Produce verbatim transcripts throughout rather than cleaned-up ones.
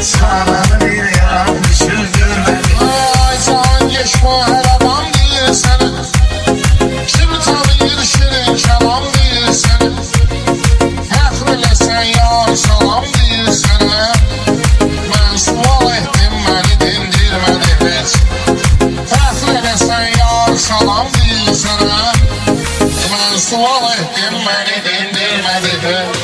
sana bir yanlış üzülmedi. Ay can geçme her adam değil seni. Kim tanıyır şirin kelam değil seni. Fəxr sen yar salam değil seni. Ben sual ettim beni dindirmedi hiç. Fəxr sen yar salam değil seni. Ben sual ettim beni dindirmedi hiç.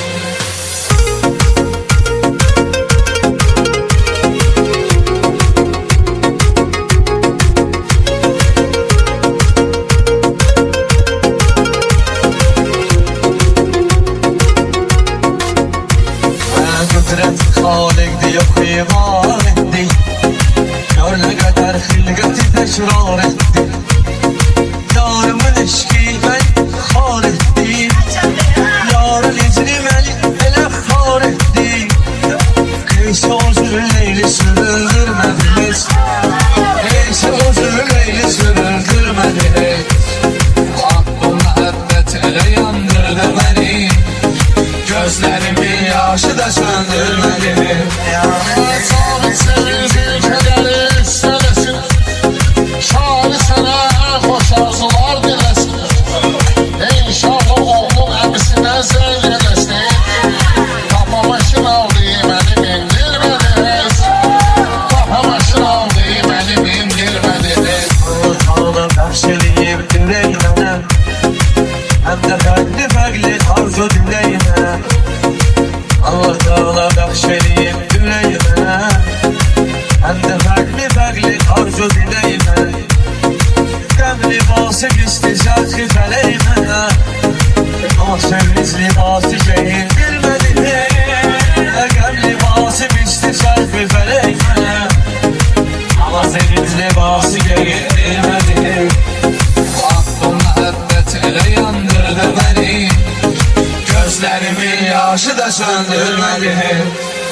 Halikdi yok iman etti. Gör ne kadar hilgati tekrar etti. Yarımın eşki ben hal etti. Yarın izini beni ele hal etti. Neyse özür leyli sürüldürmediniz. Neyse özür leyli sürüldürmediniz. Aklım muhabbet ele yandırdı beni. Gözlerimin yaşı da söndürmedi. Sabit sevinci kederi istemesin. Şahı sana hoş arzular dilesin. İnşallah oğlum emisine zengelesin. Kapamışın aldı beni bindirmediniz. Kapamışın aldı beni bindirmediniz. Allah'ım karşılayıp yüreğime, hem de kalbi farklı arzu dileyime. Allah Teala bahşedip yüreğime, hem de farklı farklı arzu dileyime. Gam libası istizatı feleğime, ama sevriz libası şehir bilmedi. Gam libası istizatı feleğime, ama sevriz libası şehir bilmedi. Aklım muhabbet ele yandırdı beni. Gözlerimin yaşı da söndürmedi.